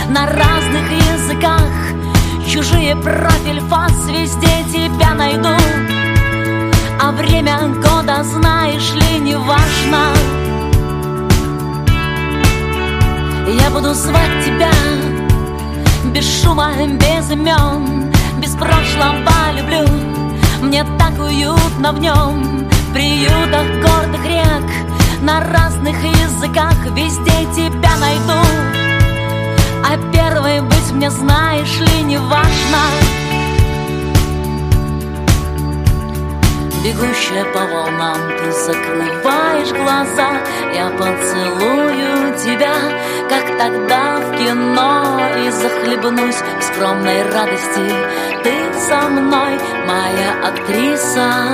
на разных языках. Чужие профиль, фас, везде тебя найду. А время года, знаешь ли, не важно. Я буду звать тебя без шума, без имен, без прошлого люблю. Мне так уютно в нем, в приютах гордых рек, на разных языках, везде тебя найду. А первой быть мне, знаешь ли, не важно. Бегущая по волнам, ты закрываешь глаза, я поцелую тебя, как тогда в кино, и захлебнусь в скромной радости. Ты со мной, моя актриса.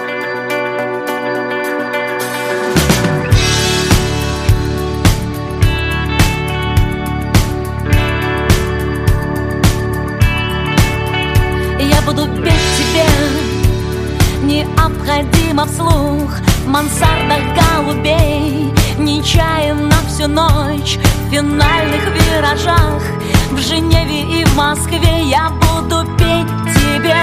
Я буду петь тебе необходимо вслух, в мансардах голубей, нечаянно всю ночь, в финальных виражах, в Женеве и в Москве я буду петь тебе.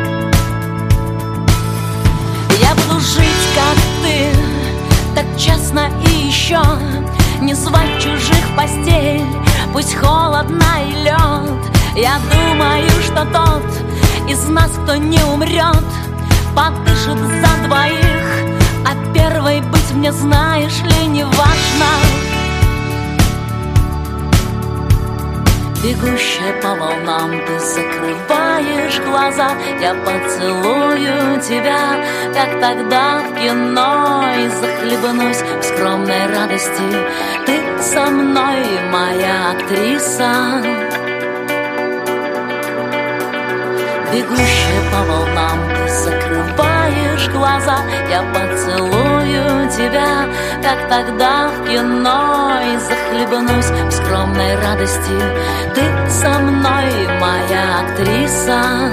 Я буду жить, как ты, так честно и еще не звать чужих в постель, пусть холодно и лед. Я думаю, что тот из нас, кто не умрет, подышит за двоих, а первой быть мне, знаешь ли, не важно. Бегущая по волнам, ты закрываешь глаза, я поцелую тебя, как тогда в кино, и захлебнусь в скромной радости. Ты со мной, моя актриса. Бегущая по волнам, ты закрываешь глаза, я поцелую тебя, как тогда в кино, и захлебнусь в скромной радости. Ты со мной, моя актриса.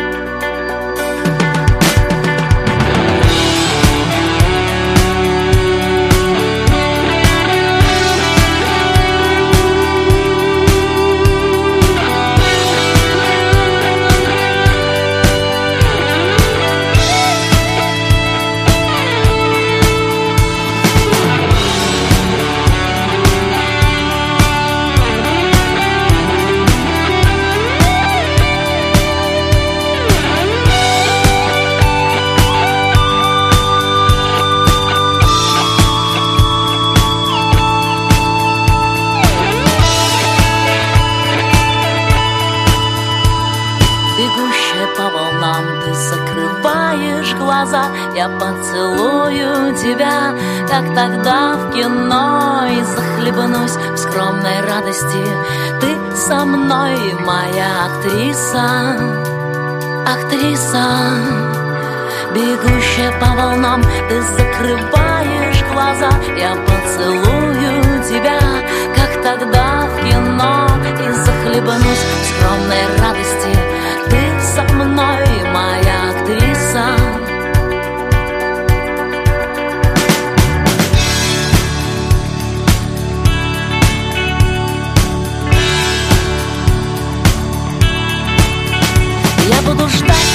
Бегущая по волнам, ты закрываешь глаза, я поцелую тебя, как тогда в кино, и захлебнусь в скромной радости. Ты со мной, моя актриса. Актриса. Бегущая по волнам, ты закрываешь глаза, я поцелую тебя, как тогда в кино, и захлебнусь в скромной радости. Ты со мной, моя актриса. Я буду ждать